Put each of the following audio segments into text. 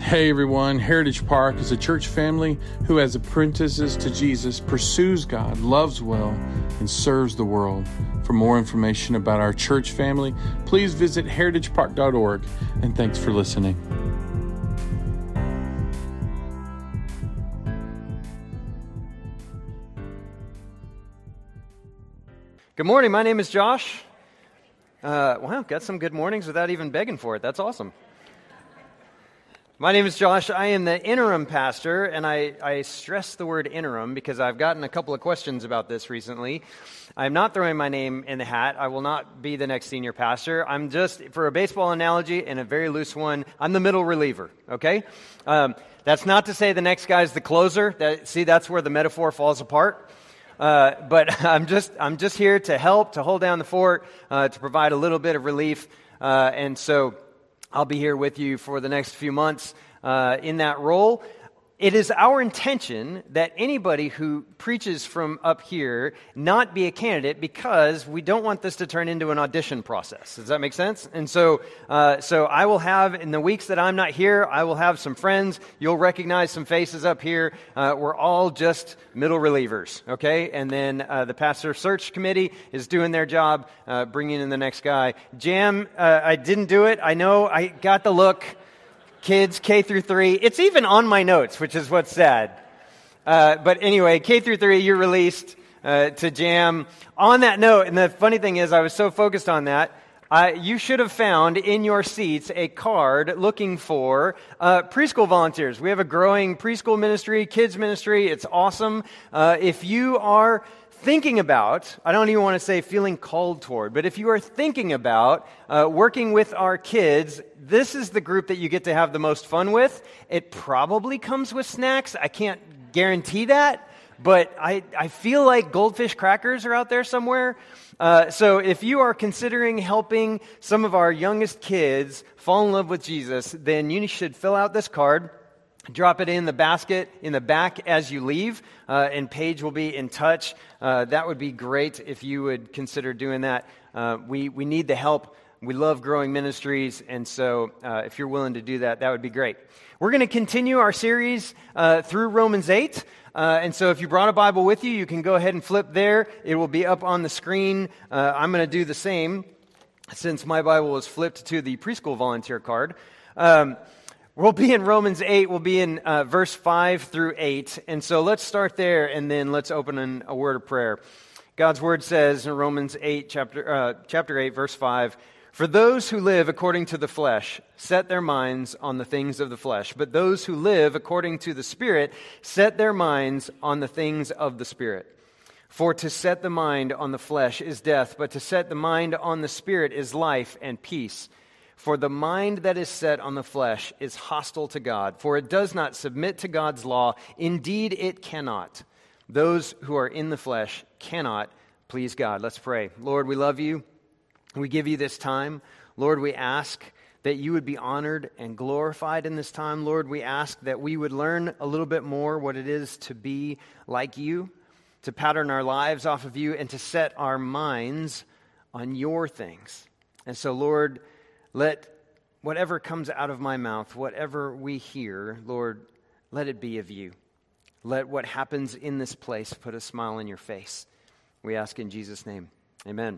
Hey everyone, Heritage Park is a church family who, as apprentices to Jesus, pursues God, loves well, and serves the world. For more information about our church family, please visit heritagepark.org, and thanks for listening. Good morning, my name is Josh. Wow, got some good mornings without even begging for it. That's awesome. My name is Josh. I am the interim pastor, and I stress the word interim because I've gotten a couple of questions about this recently. I'm not throwing my name in the hat. I will not be the next senior pastor. I'm just, for a baseball analogy and a very loose one, I'm the middle reliever, okay? That's not to say the next guy's the closer. That's where the metaphor falls apart. But I'm just here to help, to hold down the fort, to provide a little bit of relief, and so I'll be here with you for the next few months in that role. It is our intention that anybody who preaches from up here not be a candidate because we don't want this to turn into an audition process. Does that make sense? And so I will have, in the weeks that I'm not here, I will have some friends. You'll recognize some faces up here. We're all just middle relievers, okay? And then the pastor search committee is doing their job, bringing in the next guy. Jam, I didn't do it. I know, I got the look. Kids, K through 3. It's even on my notes, which is what's sad. But anyway, K through 3, you're released to Jam. On that note, and the funny thing is, I was so focused on that, you should have found in your seats a card looking for preschool volunteers. We have a growing preschool ministry, kids ministry. It's awesome. If you are thinking about, I don't even want to say feeling called toward, but if you are thinking about working with our kids, this is the group that you get to have the most fun with. It probably comes with snacks. I can't guarantee that, but I feel like goldfish crackers are out there somewhere. So if you are considering helping some of our youngest kids fall in love with Jesus, then you should fill out this card. Drop it in the basket in the back as you leave, and Paige will be in touch. That would be great if you would consider doing that. We need the help. We love growing ministries, and so if you're willing to do that, that would be great. We're going to continue our series through Romans 8, and so if you brought a Bible with you, you can go ahead and flip there. It will be up on the screen. I'm going to do the same since my Bible was flipped to the preschool volunteer card. We'll be in Romans 8. We'll be in verse 5 through 8. And so let's start there, and then let's open in a word of prayer. God's word says in Romans 8, chapter 8, verse 5, "For those who live according to the flesh set their minds on the things of the flesh, but those who live according to the Spirit set their minds on the things of the Spirit. For to set the mind on the flesh is death, but to set the mind on the Spirit is life and peace. For the mind that is set on the flesh is hostile to God, for it does not submit to God's law. Indeed, it cannot. Those who are in the flesh cannot please God." Let's pray. Lord, we love you. We give you this time. Lord, we ask that you would be honored and glorified in this time. Lord, we ask that we would learn a little bit more what it is to be like you, to pattern our lives off of you, and to set our minds on your things. And so, Lord, let whatever comes out of my mouth, whatever we hear, Lord, let it be of you. Let what happens in this place put a smile on your face. We ask in Jesus' name. Amen.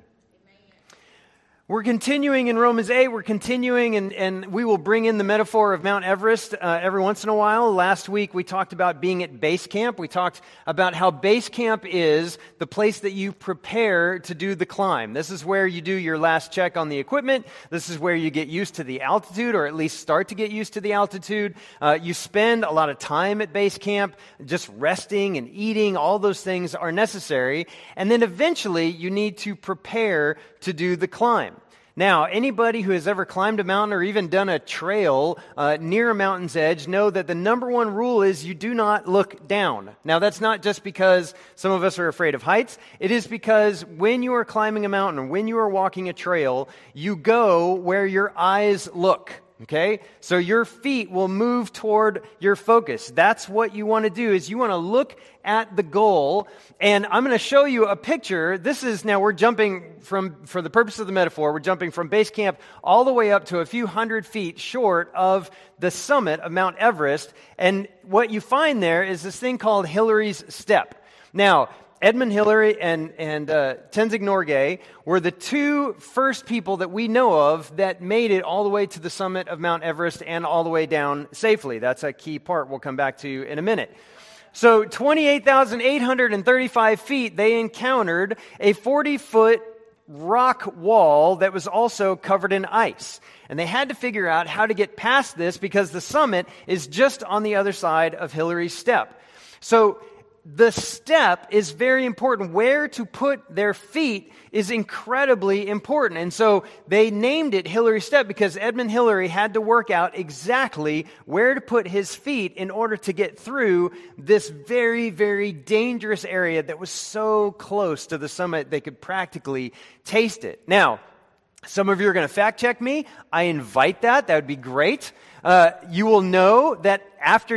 We're continuing in Romans 8. We're continuing, and we will bring in the metaphor of Mount Everest every once in a while. Last week, we talked about being at base camp. We talked about how base camp is the place that you prepare to do the climb. This is where you do your last check on the equipment. This is where you get used to the altitude, or at least start to get used to the altitude. You spend a lot of time at base camp, just resting and eating. All those things are necessary. And then eventually, you need to prepare to do the climb. Now, anybody who has ever climbed a mountain or even done a trail near a mountain's edge know that the number one rule is you do not look down. Now, that's not just because some of us are afraid of heights. It is because when you are climbing a mountain or when you are walking a trail, you go where your eyes look. Okay? So your feet will move toward your focus. That's what you want to do, is you want to look at the goal. And I'm going to show you a picture. This is, now we're jumping for the purpose of the metaphor, we're jumping from base camp all the way up to a few hundred feet short of the summit of Mount Everest. And what you find there is this thing called Hillary's Step. Now, Edmund Hillary and Tenzing Norgay were the two first people that we know of that made it all the way to the summit of Mount Everest and all the way down safely. That's a key part we'll come back to in a minute. So 28,835 feet, they encountered a 40-foot rock wall that was also covered in ice. And they had to figure out how to get past this because the summit is just on the other side of Hillary's Step. So the step is very important. Where to put their feet is incredibly important. And so they named it Hillary's Step because Edmund Hillary had to work out exactly where to put his feet in order to get through this very, very dangerous area that was so close to the summit they could practically taste it. Now, some of you are going to fact check me. I invite that. That would be great. You will know that after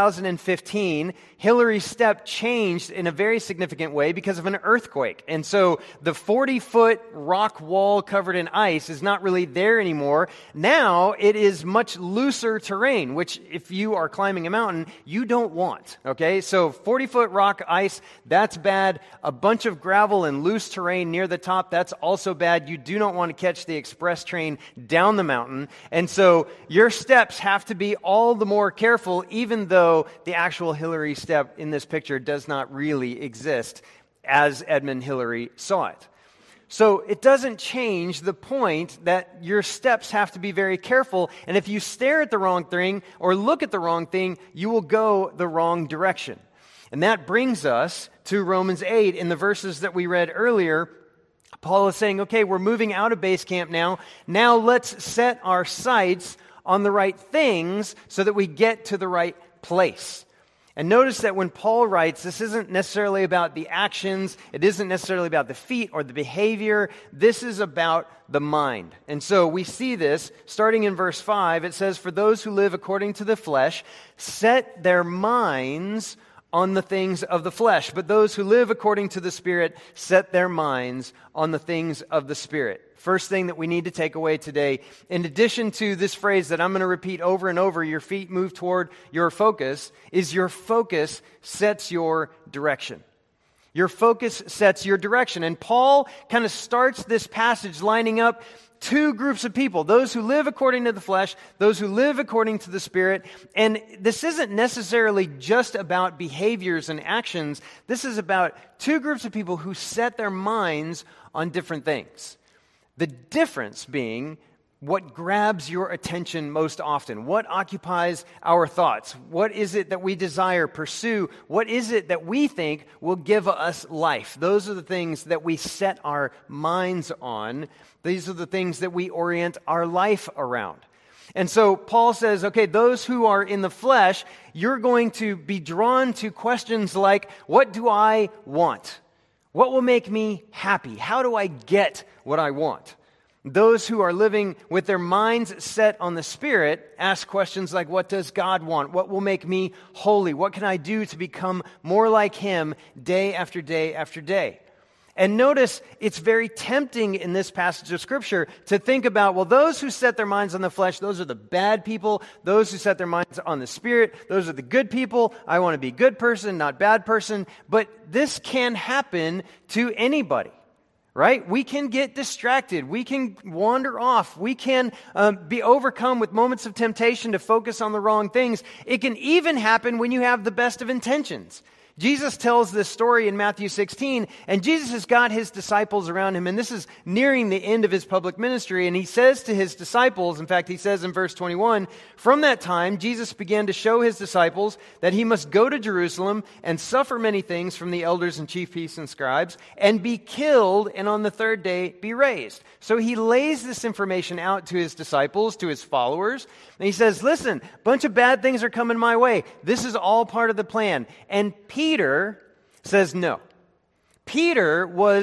2015, Hillary's Step changed in a very significant way because of an earthquake. And so the 40-foot rock wall covered in ice is not really there anymore. Now it is much looser terrain, which if you are climbing a mountain, you don't want. Okay, so 40-foot rock ice, that's bad. A bunch of gravel and loose terrain near the top, that's also bad. You do not want to catch the express train down the mountain. And so your steps have to be all the more careful, even though the actual Hillary Step in this picture does not really exist as Edmund Hillary saw it. So it doesn't change the point that your steps have to be very careful, and if you stare at the wrong thing or look at the wrong thing, you will go the wrong direction. And that brings us to Romans 8 in the verses that we read earlier. Paul is saying, okay, we're moving out of base camp now. Now let's set our sights on the right things so that we get to the right place. And notice that when Paul writes, this isn't necessarily about the actions, it isn't necessarily about the feet or the behavior, this is about the mind. And so we see this starting in verse 5. It says, "For those who live according to the flesh set their minds on the things of the flesh, but those who live according to the Spirit set their minds on the things of the Spirit." First thing that we need to take away today, in addition to this phrase that I'm going to repeat over and over, your feet move toward your focus, is your focus sets your direction. Your focus sets your direction. And Paul kind of starts this passage lining up two groups of people, those who live according to the flesh, those who live according to the Spirit. And this isn't necessarily just about behaviors and actions. This is about two groups of people who set their minds on different things. The difference being what grabs your attention most often. What occupies our thoughts? What is it that we desire, pursue? What is it that we think will give us life? Those are the things that we set our minds on. These are the things that we orient our life around. And so Paul says, okay, those who are in the flesh, you're going to be drawn to questions like, what do I want? What will make me happy? How do I get what I want? Those who are living with their minds set on the Spirit ask questions like, what does God want? What will make me holy? What can I do to become more like Him day after day after day? And notice, it's very tempting in this passage of Scripture to think about, well, those who set their minds on the flesh, those are the bad people. Those who set their minds on the Spirit, those are the good people. I want to be good person, not bad person. But this can happen to anybody, right? We can get distracted. We can wander off. We can be overcome with moments of temptation to focus on the wrong things. It can even happen when you have the best of intentions. Jesus tells this story in Matthew 16, and Jesus has got his disciples around him, and this is nearing the end of his public ministry, and he says to his disciples, in fact, he says in verse 21, "From that time, Jesus began to show his disciples that he must go to Jerusalem and suffer many things from the elders and chief priests and scribes, and be killed, and on the third day be raised." So he lays this information out to his disciples, to his followers, and he says, listen, a bunch of bad things are coming my way. This is all part of the plan. And Peter says no. Peter was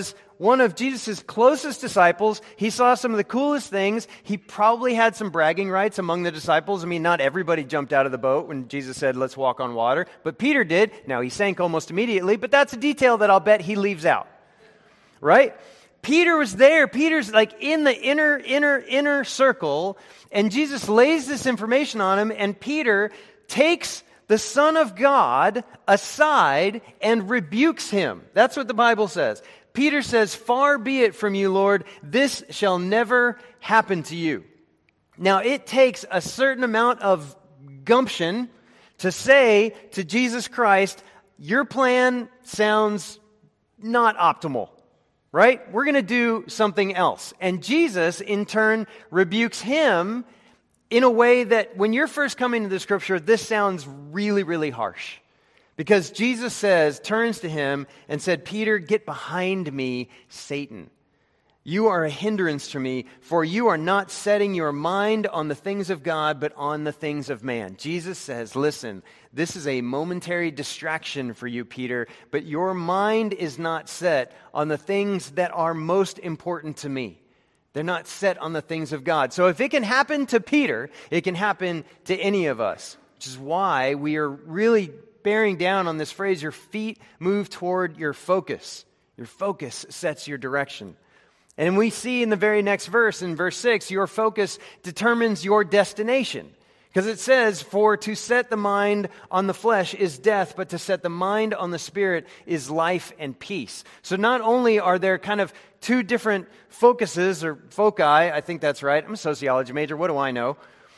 one of Jesus' closest disciples. He saw some of the coolest things. He probably had some bragging rights among the disciples. I mean, not everybody jumped out of the boat when Jesus said, let's walk on water. But Peter did. Now, he sank almost immediately, but that's a detail that I'll bet he leaves out. Right? Peter was there. Peter's like in the inner circle, and Jesus lays this information on him, and Peter takes the Son of God aside and rebukes him. That's what the Bible says. Peter says, "Far be it from you, Lord, this shall never happen to you." Now, it takes a certain amount of gumption to say to Jesus Christ, your plan sounds not optimal, right? We're going to do something else. And Jesus, in turn, rebukes him in a way that when you're first coming to the Scripture, this sounds really, really harsh. Because Jesus turns to him and said, "Peter, get behind me, Satan. You are a hindrance to me, for you are not setting your mind on the things of God, but on the things of man." Jesus says, listen, this is a momentary distraction for you, Peter, but your mind is not set on the things that are most important to me. They're not set on the things of God. So if it can happen to Peter, it can happen to any of us, which is why we are really bearing down on this phrase, your feet move toward your focus. Your focus sets your direction. And we see in the very next verse, in verse 6, your focus determines your destination. Because it says, "For to set the mind on the flesh is death, but to set the mind on the Spirit is life and peace." So not only are there kind of two different focuses, or foci, I think that's right. I'm a sociology major, what do I know?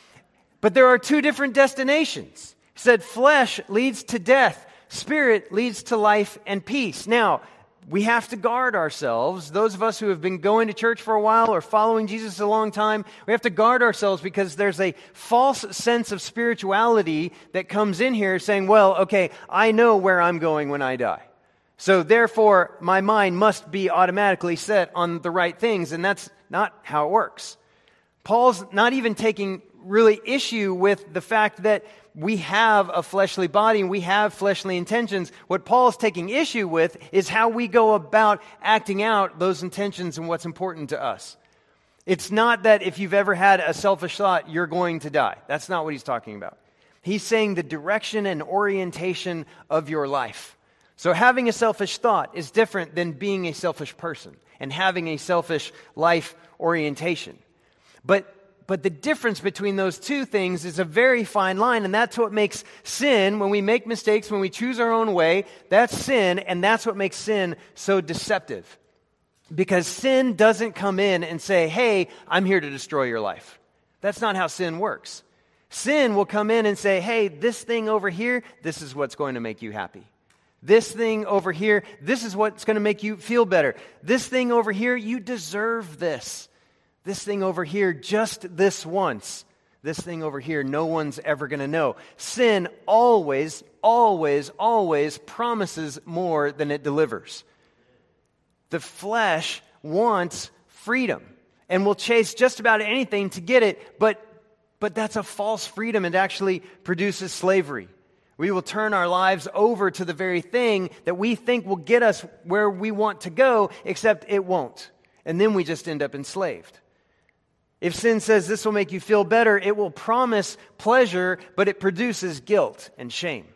But there are two different destinations. He said flesh leads to death, Spirit leads to life and peace. Now, we have to guard ourselves. Those of us who have been going to church for a while or following Jesus a long time, we have to guard ourselves because there's a false sense of spirituality that comes in here saying, well, okay, I know where I'm going when I die. So therefore, my mind must be automatically set on the right things, and that's not how it works. Paul's not even taking really issue with the fact that we have a fleshly body and we have fleshly intentions. What Paul's taking issue with is how we go about acting out those intentions and what's important to us. It's not that if you've ever had a selfish thought, you're going to die. That's not what he's talking about. He's saying the direction and orientation of your life. So having a selfish thought is different than being a selfish person and having a selfish life orientation. But the difference between those two things is a very fine line, and that's what makes sin, when we make mistakes, when we choose our own way, that's sin, and that's what makes sin so deceptive. Because sin doesn't come in and say, hey, I'm here to destroy your life. That's not how sin works. Sin will come in and say, hey, this thing over here, this is what's going to make you happy. This thing over here, this is what's going to make you feel better. This thing over here, you deserve this. This thing over here, just this once. This thing over here, no one's ever going to know. Sin always, always, always promises more than it delivers. The flesh wants freedom and will chase just about anything to get it, but that's a false freedom. It actually produces slavery. We will turn our lives over to the very thing that we think will get us where we want to go, except it won't. And then we just end up enslaved. If sin says this will make you feel better, it will promise pleasure, but it produces guilt and shame.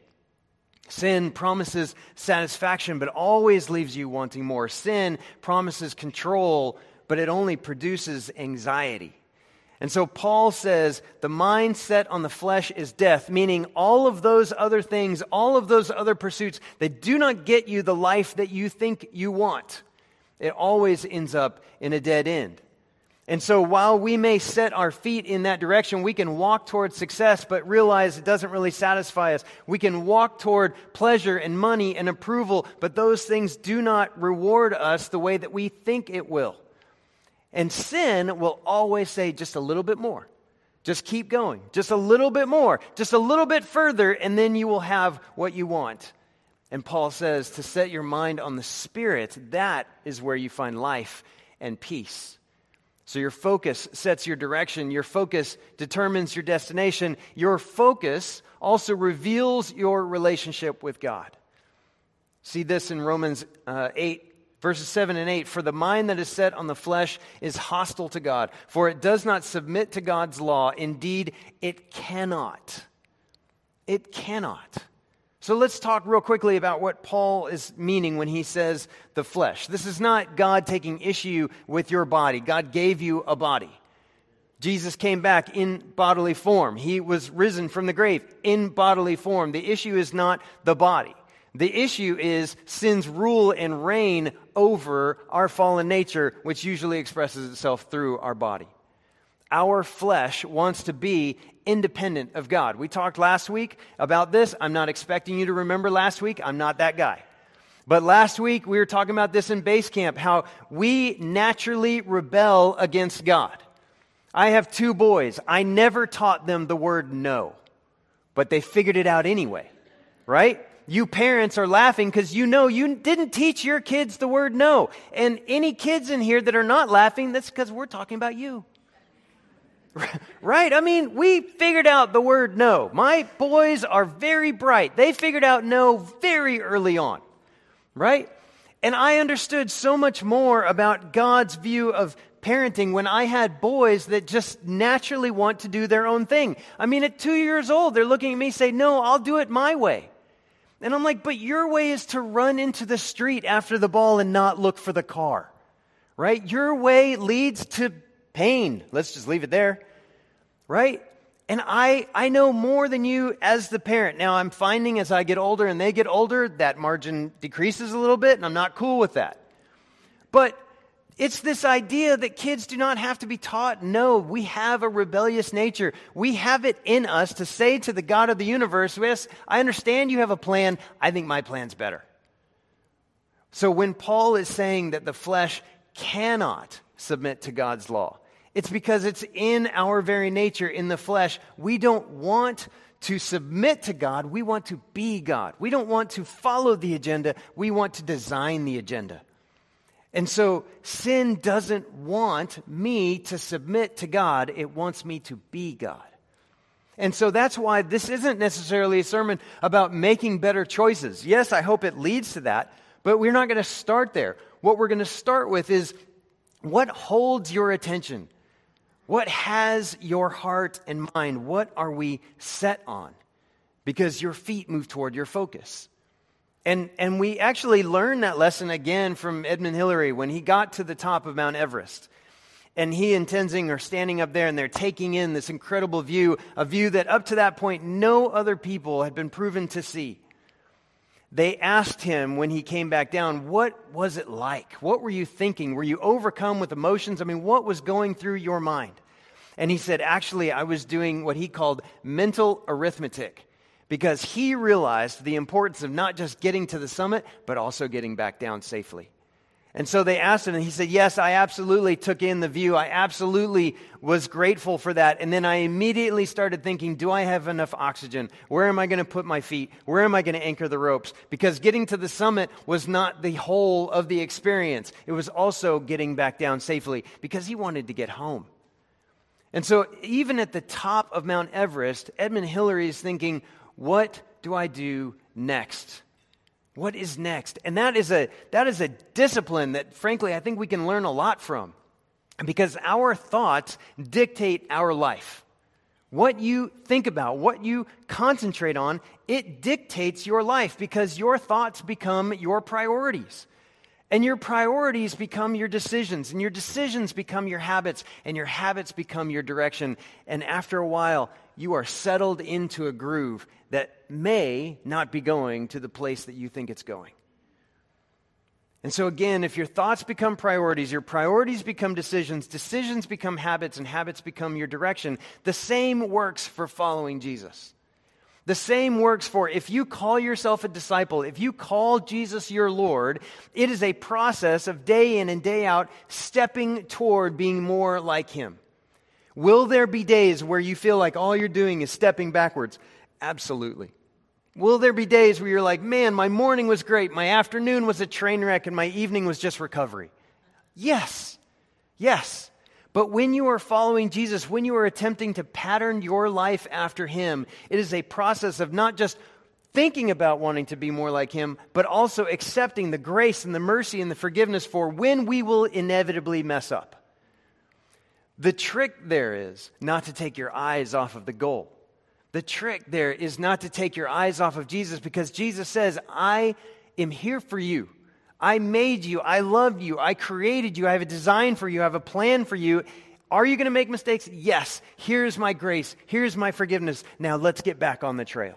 Sin promises satisfaction, but always leaves you wanting more. Sin promises control, but it only produces anxiety. And so Paul says the mind set on the flesh is death, meaning all of those other things, all of those other pursuits that do not get you the life that you think you want. It always ends up in a dead end. And so while we may set our feet in that direction, we can walk toward success, but realize it doesn't really satisfy us. We can walk toward pleasure and money and approval, but those things do not reward us the way that we think it will. And sin will always say just a little bit more. Just keep going. Just a little bit more. Just a little bit further, and then you will have what you want. And Paul says to set your mind on the Spirit, that is where you find life and peace. So your focus sets your direction. Your focus determines your destination. Your focus also reveals your relationship with God. See this in Romans 8, Verses 7 and 8, for the mind that is set on the flesh is hostile to God, for it does not submit to God's law. Indeed, it cannot. It cannot. So let's talk real quickly about what Paul is meaning when he says the flesh. This is not God taking issue with your body. God gave you a body. Jesus came back in bodily form. He was risen from the grave in bodily form. The issue is not the body. The issue is sin's rule and reign over our fallen nature, which usually expresses itself through our body. Our flesh wants to be independent of God. We talked last week about this. I'm not expecting you to remember last week. I'm not that guy. But last week we were talking about this in base camp, how we naturally rebel against God. I have 2 boys. I never taught them the word no, but they figured it out anyway, right? You parents are laughing because you know you didn't teach your kids the word no. And any kids in here that are not laughing, that's because we're talking about you. Right? I mean, we figured out the word no. My boys are very bright. They figured out no very early on, right? And I understood so much more about God's view of parenting when I had boys that just naturally want to do their own thing. I mean, at 2 years old, they're looking at me and say, no, I'll do it my way. And I'm like, but your way is to run into the street after the ball and not look for the car, right? Your way leads to pain. Let's just leave it there, right? And I know more than you as the parent. Now, I'm finding as I get older and they get older, that margin decreases a little bit, and I'm not cool with that. But it's this idea that kids do not have to be taught, no, we have a rebellious nature. We have it in us to say to the God of the universe, yes, I understand you have a plan. I think my plan's better. So when Paul is saying that the flesh cannot submit to God's law, it's because it's in our very nature, in the flesh. We don't want to submit to God. We want to be God. We don't want to follow the agenda. We want to design the agenda. And so sin doesn't want me to submit to God. It wants me to be God. And so that's why this isn't necessarily a sermon about making better choices. Yes, I hope it leads to that, but we're not going to start there. What we're going to start with is what holds your attention? What has your heart and mind? What are we set on? Because your feet move toward your focus. And we actually learned that lesson again from Edmund Hillary when he got to the top of Mount Everest. And he and Tenzing are standing up there and they're taking in this incredible view, a view that up to that point no other people had been proven to see. They asked him when he came back down, what was it like? What were you thinking? Were you overcome with emotions? I mean, what was going through your mind? And he said, actually, I was doing what he called mental arithmetic. Because he realized the importance of not just getting to the summit, but also getting back down safely. And so they asked him, and he said, yes, I absolutely took in the view. I absolutely was grateful for that. And then I immediately started thinking, do I have enough oxygen? Where am I going to put my feet? Where am I going to anchor the ropes? Because getting to the summit was not the whole of the experience. It was also getting back down safely because he wanted to get home. And so even at the top of Mount Everest, Edmund Hillary is thinking, what do I do next? What is next? And that is a discipline that, frankly, I think we can learn a lot from. Because our thoughts dictate our life. What you think about, what you concentrate on, it dictates your life because your thoughts become your priorities. And your priorities become your decisions, and your decisions become your habits, and your habits become your direction. And after a while, you are settled into a groove that may not be going to the place that you think it's going. And so again, if your thoughts become priorities, your priorities become decisions, decisions become habits, and habits become your direction, the same works for following Jesus. The same works for if you call yourself a disciple, if you call Jesus your Lord, it is a process of day in and day out stepping toward being more like Him. Will there be days where you feel like all you're doing is stepping backwards? Absolutely. Will there be days where you're like, man, my morning was great, my afternoon was a train wreck, and my evening was just recovery? Yes. Yes. But when you are following Jesus, when you are attempting to pattern your life after Him, it is a process of not just thinking about wanting to be more like him, but also accepting the grace and the mercy and the forgiveness for when we will inevitably mess up. The trick there is not to take your eyes off of the goal. The trick there is not to take your eyes off of Jesus, because Jesus says, I am here for you. I made you. I love you. I created you. I have a design for you. I have a plan for you. Are you going to make mistakes? Yes. Here's my grace. Here's my forgiveness. Now let's get back on the trail.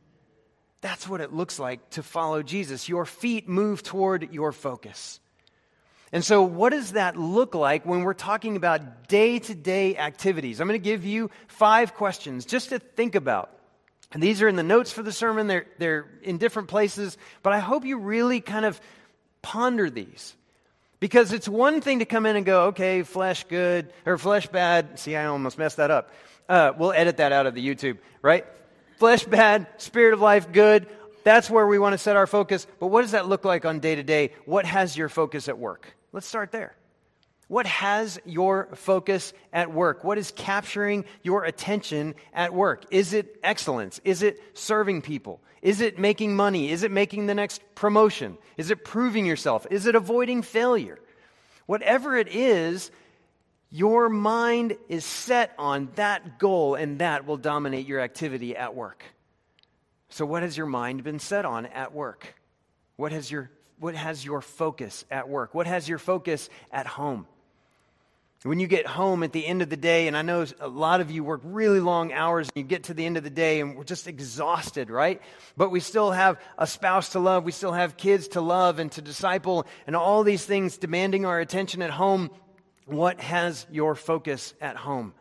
That's what it looks like to follow Jesus. Your feet move toward your focus. And so what does that look like when we're talking about day-to-day activities? I'm going to give you 5 questions just to think about. And these are in the notes for the sermon. They're in different places. But I hope you really kind of ponder these. Because it's one thing to come in and go, okay, flesh good, or flesh bad. See, I almost messed that up. We'll edit that out of the YouTube, right? Flesh bad, spirit of life good. That's where we want to set our focus. But what does that look like on day-to-day? What has your focus at work? Let's start there. What has your focus at work? What is capturing your attention at work? Is it excellence? Is it serving people? Is it making money? Is it making the next promotion? Is it proving yourself? Is it avoiding failure? Whatever it is, your mind is set on that goal, and that will dominate your activity at work. So what has your mind been set on at work? What has your focus at work? What has your focus at home? When you get home at the end of the day, and I know a lot of you work really long hours, and you get to the end of the day and we're just exhausted, right? But we still have a spouse to love, we still have kids to love and to disciple, and all these things demanding our attention at home. What has your focus at home?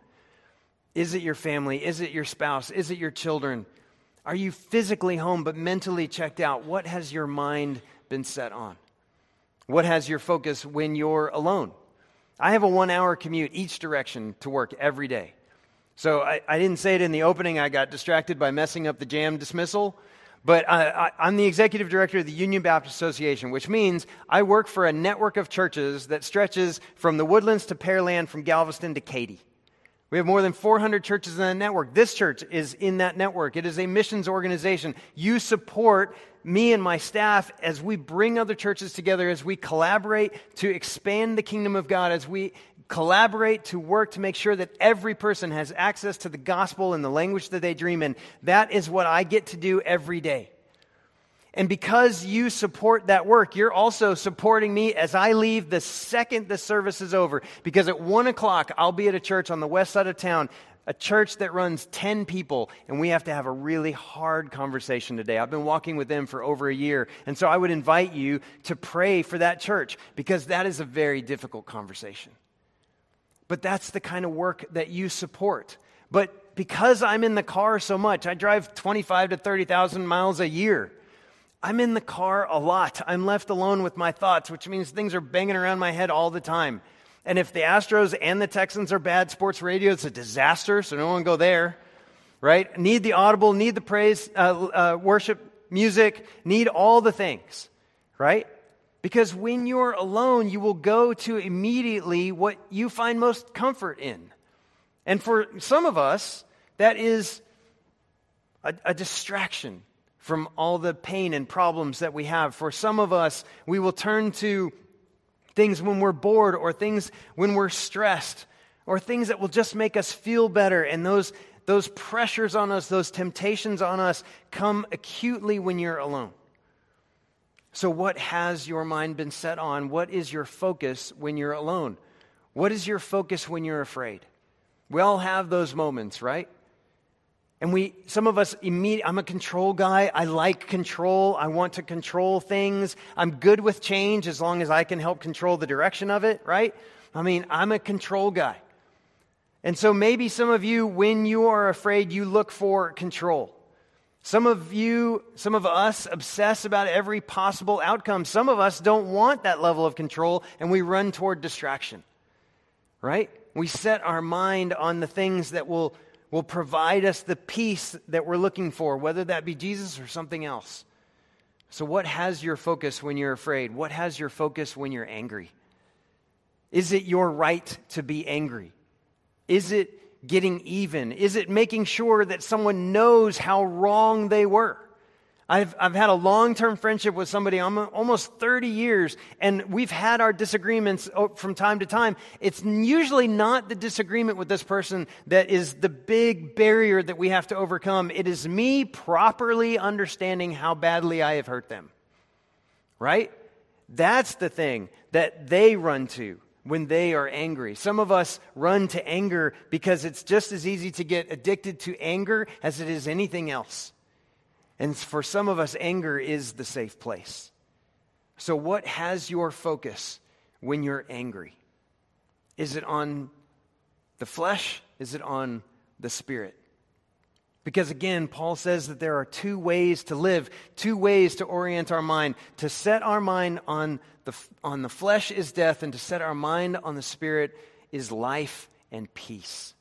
Is it your family? Is it your spouse? Is it your children? Are you physically home but mentally checked out? What has your mind been set on? What has your focus when you're alone? I have a 1-hour commute each direction to work every day. So I didn't say it in the opening. I got distracted by messing up the jam dismissal. But I'm the executive director of the Union Baptist Association, which means I work for a network of churches that stretches from the Woodlands to Pearland, from Galveston to Katy. We have more than 400 churches in that network. This church is in that network. It is a missions organization. You support me and my staff as we bring other churches together, as we collaborate to expand the kingdom of God, as we collaborate to work to make sure that every person has access to the gospel in the language that they dream in. That is what I get to do every day. And because you support that work, you're also supporting me as I leave the second the service is over. Because at 1 o'clock, I'll be at a church on the west side of town, a church that runs 10 people, and we have to have a really hard conversation today. I've been walking with them for over a year, and so I would invite you to pray for that church, because that is a very difficult conversation. But that's the kind of work that you support. But because I'm in the car so much, I drive 25 to 30,000 miles a year. I'm in the car a lot. I'm left alone with my thoughts, which means things are banging around my head all the time. And if the Astros and the Texans are bad sports radio, it's a disaster, so no one go there, right? Need the audible, need the praise, worship, music, need all the things, right? Because when you're alone, you will go to immediately what you find most comfort in. And for some of us, that is a distraction from all the pain and problems that we have. For some of us, we will turn to things when we're bored, or things when we're stressed, or things that will just make us feel better. And those pressures on us, those temptations on us come acutely when you're alone. So what has your mind been set on? What is your focus when you're alone? What is your focus when you're afraid? We all have those moments, right? And some of us I'm a control guy. I like control. I want to control things. I'm good with change as long as I can help control the direction of it, right? I mean, I'm a control guy. And so maybe some of you, when you are afraid, you look for control. Some of us obsess about every possible outcome. Some of us don't want that level of control, and we run toward distraction, right? We set our mind on the things that will provide us the peace that we're looking for, whether that be Jesus or something else. So what has your focus when you're afraid? What has your focus when you're angry? Is it your right to be angry? Is it getting even? Is it making sure that someone knows how wrong they were? I've had a long-term friendship with somebody almost 30 years, and we've had our disagreements from time to time. It's usually not the disagreement with this person that is the big barrier that we have to overcome. It is me properly understanding how badly I have hurt them. Right? That's the thing that they run to when they are angry. Some of us run to anger because it's just as easy to get addicted to anger as it is anything else. And for some of us, anger is the safe place. So what has your focus when you're angry? Is it on the flesh? Is it on the spirit? Because again, Paul says that there are two ways to live, two ways to orient our mind. To set our mind on the flesh is death, and to set our mind on the spirit is life and peace.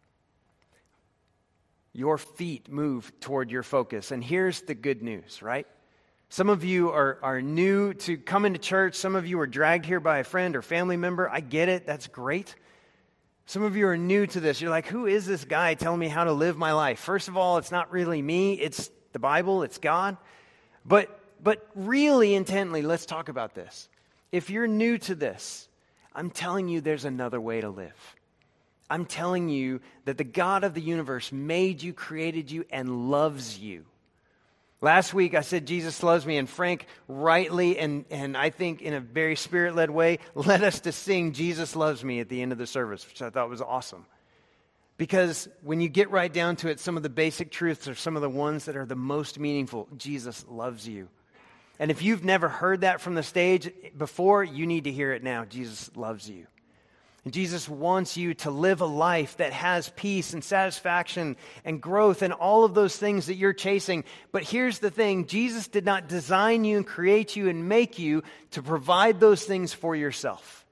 Your feet move toward your focus. And here's the good news, right? Some of you are new to coming to church. Some of you were dragged here by a friend or family member. I get it. That's great. Some of you are new to this. You're like, who is this guy telling me how to live my life? First of all, it's not really me. It's the Bible. It's God. But really intently, let's talk about this. If you're new to this, I'm telling you there's another way to live. I'm telling you that the God of the universe made you, created you, and loves you. Last week I said Jesus loves me, and Frank rightly and I think in a very spirit-led way led us to sing Jesus Loves Me at the end of the service, which I thought was awesome. Because when you get right down to it, some of the basic truths are some of the ones that are the most meaningful. Jesus loves you. And if you've never heard that from the stage before, you need to hear it now. Jesus loves you. And Jesus wants you to live a life that has peace and satisfaction and growth and all of those things that you're chasing. But here's the thing. Jesus did not design you and create you and make you to provide those things for yourself.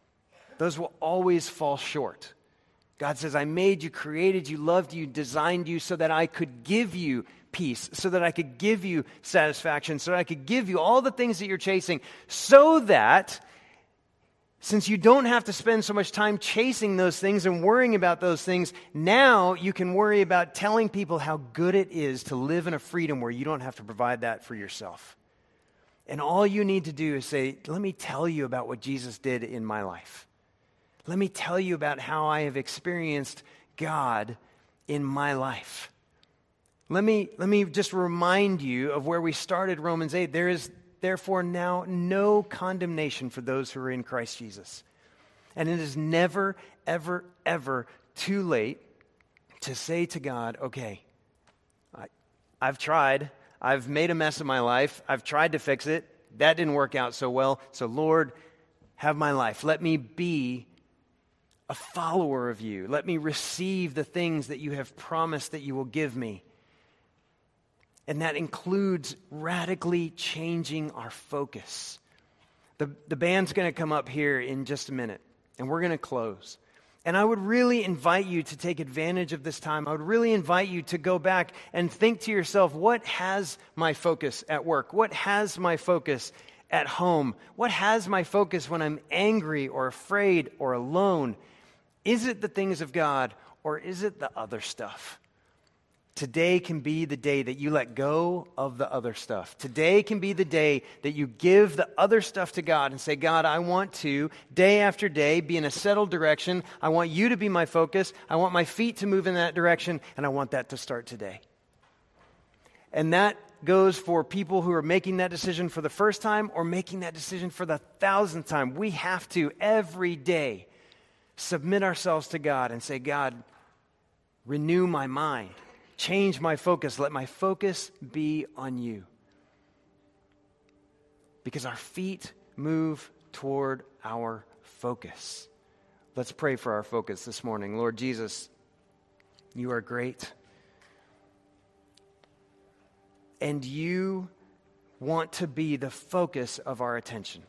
Those will always fall short. God says, I made you, created you, loved you, designed you so that I could give you peace, so that I could give you satisfaction, so that I could give you all the things that you're chasing, so that since you don't have to spend so much time chasing those things and worrying about those things, now you can worry about telling people how good it is to live in a freedom where you don't have to provide that for yourself. And all you need to do is say, let me tell you about what Jesus did in my life. Let me tell you about how I have experienced God in my life. Let me just remind you of where we started Romans 8. There is therefore now no condemnation for those who are in Christ Jesus. And it is never, ever, ever too late to say to God, okay, I've tried. I've made a mess of my life. I've tried to fix it. That didn't work out so well. So Lord, have my life. Let me be a follower of you. Let me receive the things that you have promised that you will give me. And that includes radically changing our focus. The band's going to come up here in just a minute, and we're going to close. And I would really invite you to take advantage of this time. I would really invite you to go back and think to yourself, what has my focus at work? What has my focus at home? What has my focus when I'm angry or afraid or alone? Is it the things of God, or is it the other stuff? Today can be the day that you let go of the other stuff. Today can be the day that you give the other stuff to God and say, God, I want to, day after day, be in a settled direction. I want you to be my focus. I want my feet to move in that direction, and I want that to start today. And that goes for people who are making that decision for the first time or making that decision for the 1,000th time. We have to, every day, submit ourselves to God and say, God, renew my mind. Change my focus. Let my focus be on you. Because our feet move toward our focus. Let's pray for our focus this morning. Lord Jesus, you are great. And you want to be the focus of our attention.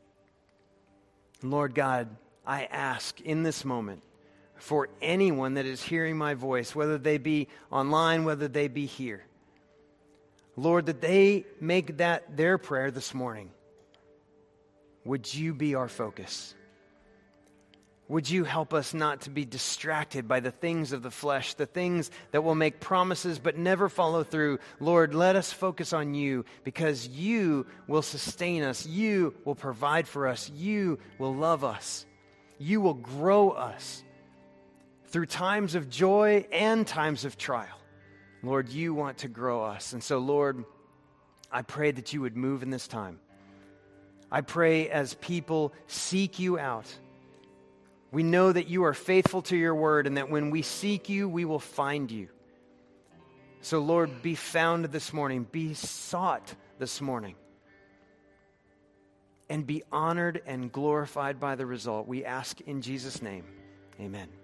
Lord God, I ask in this moment, for anyone that is hearing my voice, whether they be online, whether they be here. Lord, that they make that their prayer this morning. Would you be our focus? Would you help us not to be distracted by the things of the flesh, the things that will make promises but never follow through? Lord, let us focus on you, because you will sustain us. You will provide for us. You will love us. You will grow us through times of joy and times of trial. Lord, you want to grow us. And so, Lord, I pray that you would move in this time. I pray as people seek you out. We know that you are faithful to your word, and that when we seek you, we will find you. So, Lord, be found this morning, be sought this morning, and be honored and glorified by the result. We ask in Jesus' name, amen.